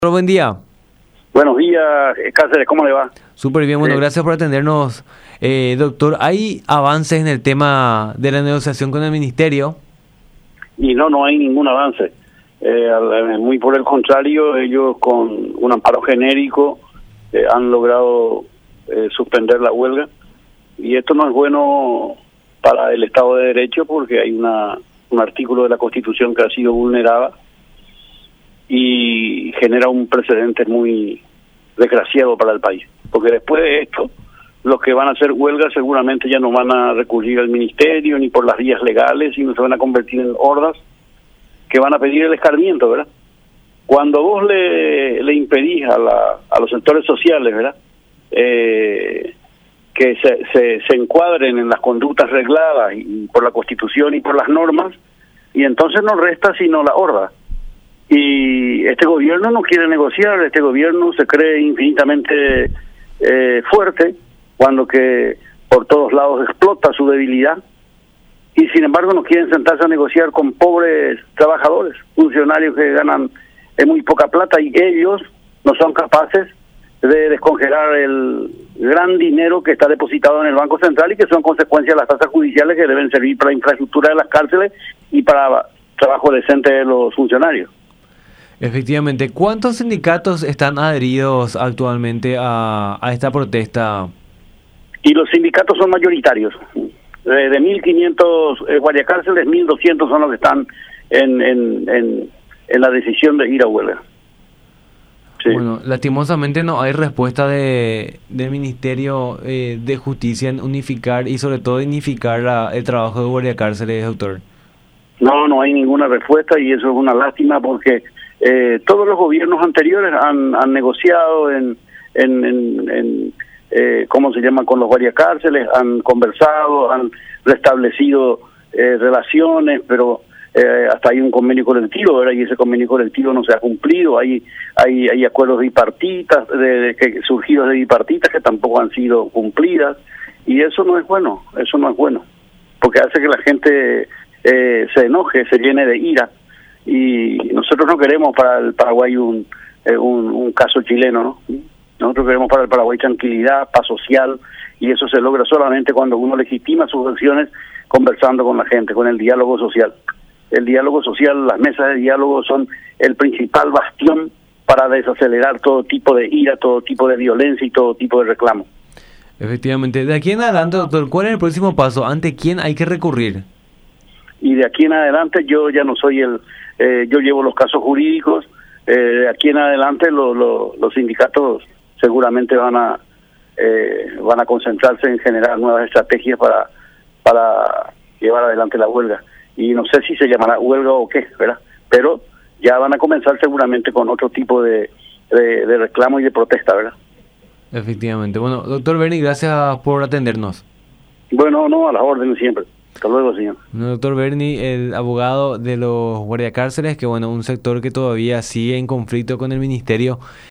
Buen día. Buenos días, Cáceres, ¿cómo le va? Súper bien, bueno, gracias por atendernos. Doctor, ¿hay avances en el tema de la negociación con el ministerio? Y no hay ningún avance. Muy por el contrario, ellos con un amparo genérico han logrado suspender la huelga. Y esto no es bueno para el Estado de Derecho porque hay un artículo de la Constitución que ha sido vulnerado y genera un precedente muy desgraciado para el país. Porque después de esto, los que van a hacer huelga seguramente ya no van a recurrir al ministerio ni por las vías legales, sino se van a convertir en hordas que van a pedir el escarmiento, ¿verdad? Cuando vos le impedís a los sectores sociales, ¿verdad? Que se encuadren en las conductas regladas y por la Constitución y por las normas, y entonces no resta sino la horda. Y este gobierno no quiere negociar, este gobierno se cree infinitamente fuerte, cuando que por todos lados explota su debilidad, y sin embargo no quieren sentarse a negociar con pobres trabajadores, funcionarios que ganan muy poca plata, y ellos no son capaces de descongelar el gran dinero que está depositado en el Banco Central y que son consecuencia de las tasas judiciales que deben servir para la infraestructura de las cárceles y para trabajo decente de los funcionarios. Efectivamente, ¿cuántos sindicatos están adheridos actualmente a esta protesta? Y los sindicatos son mayoritarios. De 1.500 guardiacárceles, 1.200 son los que están en la decisión de ir a huelga. Sí. Bueno, lastimosamente no hay respuesta del Ministerio de Justicia en unificar y sobre todo unificar el trabajo de guardiacárceles, doctor. No hay ninguna respuesta, y eso es una lástima porque todos los gobiernos anteriores han negociado ¿cómo se llama?, con los guardiacárceles, han conversado, han restablecido relaciones, pero hasta hay un convenio colectivo, ¿verdad? Y ese convenio colectivo no se ha cumplido. Hay acuerdos bipartitas, surgidos de bipartitas que tampoco han sido cumplidas, y eso no es bueno, porque hace que la gente se enoje, se llene de ira, y nosotros no queremos para el Paraguay un caso chileno, ¿no? Nosotros queremos para el Paraguay tranquilidad, paz social, y eso se logra solamente cuando uno legitima sus acciones conversando con la gente, con el diálogo social. El diálogo social, las mesas de diálogo son el principal bastión para desacelerar todo tipo de ira, todo tipo de violencia y todo tipo de reclamo. Efectivamente. De aquí en adelante, doctor, ¿cuál es el próximo paso? ¿Ante quién hay que recurrir? Y de aquí en adelante yo ya no soy yo llevo los casos jurídicos. De aquí en adelante los sindicatos seguramente van a concentrarse en generar nuevas estrategias para llevar adelante la huelga. Y no sé si se llamará huelga o qué, ¿verdad? Pero ya van a comenzar seguramente con otro tipo de reclamo y de protesta, ¿verdad? Efectivamente. Bueno, doctor Berni, gracias por atendernos. Bueno, a las órdenes siempre. Hasta luego, señor. Doctor Berni, el abogado de los guardiacárceles, que bueno, un sector que todavía sigue en conflicto con el ministerio.